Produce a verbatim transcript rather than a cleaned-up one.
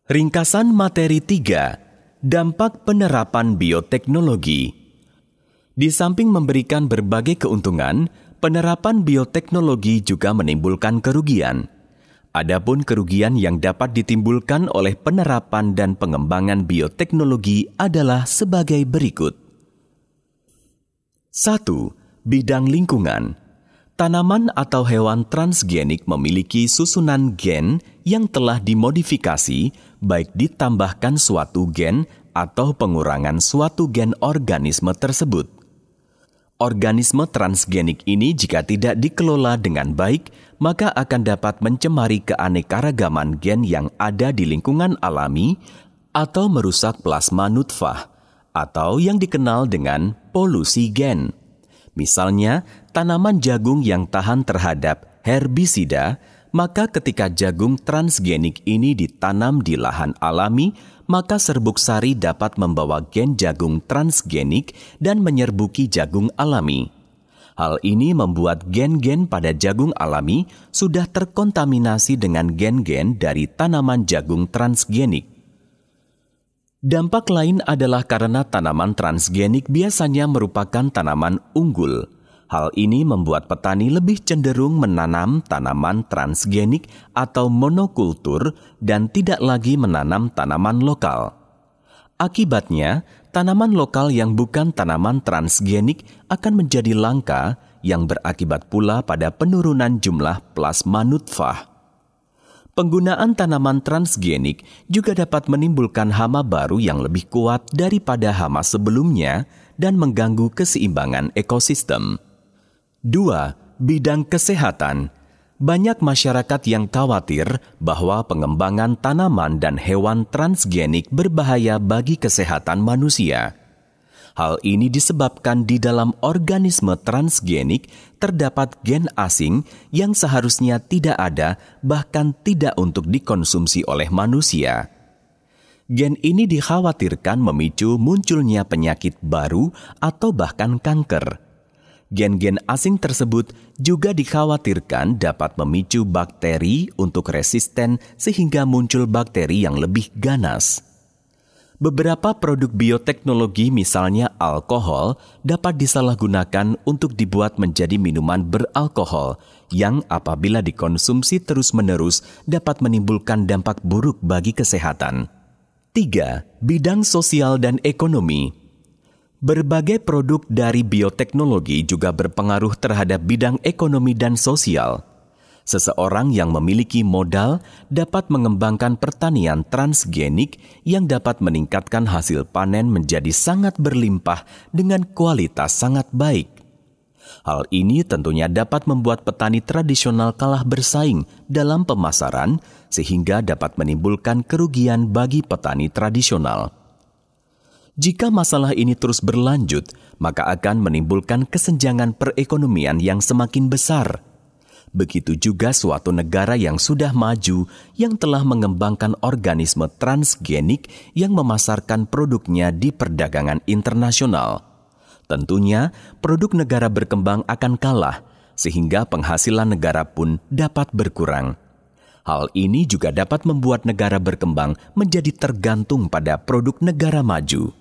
Ringkasan materi tiga, dampak penerapan bioteknologi. Di samping memberikan berbagai keuntungan, penerapan bioteknologi juga menimbulkan kerugian. Adapun kerugian yang dapat ditimbulkan oleh penerapan dan pengembangan bioteknologi adalah sebagai berikut. satu. Bidang lingkungan. Tanaman atau hewan transgenik memiliki susunan gen yang telah dimodifikasi, baik ditambahkan suatu gen atau pengurangan suatu gen organisme tersebut. Organisme transgenik ini jika tidak dikelola dengan baik, maka akan dapat mencemari keanekaragaman gen yang ada di lingkungan alami atau merusak plasma nutfah, atau yang dikenal dengan polusi gen. Misalnya, tanaman jagung yang tahan terhadap herbisida, maka ketika jagung transgenik ini ditanam di lahan alami, maka serbuk sari dapat membawa gen jagung transgenik dan menyerbuki jagung alami. Hal ini membuat gen-gen pada jagung alami sudah terkontaminasi dengan gen-gen dari tanaman jagung transgenik. Dampak lain adalah karena tanaman transgenik biasanya merupakan tanaman unggul. Hal ini membuat petani lebih cenderung menanam tanaman transgenik atau monokultur dan tidak lagi menanam tanaman lokal. Akibatnya, tanaman lokal yang bukan tanaman transgenik akan menjadi langka yang berakibat pula pada penurunan jumlah plasma nutfah. Penggunaan tanaman transgenik juga dapat menimbulkan hama baru yang lebih kuat daripada hama sebelumnya dan mengganggu keseimbangan ekosistem. Dua. Bidang kesehatan. Banyak masyarakat yang khawatir bahwa pengembangan tanaman dan hewan transgenik berbahaya bagi kesehatan manusia. Hal ini disebabkan di dalam organisme transgenik terdapat gen asing yang seharusnya tidak ada, bahkan tidak untuk dikonsumsi oleh manusia. Gen ini dikhawatirkan memicu munculnya penyakit baru atau bahkan kanker. Gen-gen asing tersebut juga dikhawatirkan dapat memicu bakteri untuk resisten sehingga muncul bakteri yang lebih ganas. Beberapa produk bioteknologi misalnya alkohol dapat disalahgunakan untuk dibuat menjadi minuman beralkohol yang apabila dikonsumsi terus-menerus dapat menimbulkan dampak buruk bagi kesehatan. Tiga. Bidang sosial dan ekonomi. Berbagai produk dari bioteknologi juga berpengaruh terhadap bidang ekonomi dan sosial. Seseorang yang memiliki modal dapat mengembangkan pertanian transgenik yang dapat meningkatkan hasil panen menjadi sangat berlimpah dengan kualitas sangat baik. Hal ini tentunya dapat membuat petani tradisional kalah bersaing dalam pemasaran sehingga dapat menimbulkan kerugian bagi petani tradisional. Jika masalah ini terus berlanjut, maka akan menimbulkan kesenjangan perekonomian yang semakin besar. Begitu juga suatu negara yang sudah maju yang telah mengembangkan organisme transgenik yang memasarkan produknya di perdagangan internasional. Tentunya, produk negara berkembang akan kalah, sehingga penghasilan negara pun dapat berkurang. Hal ini juga dapat membuat negara berkembang menjadi tergantung pada produk negara maju.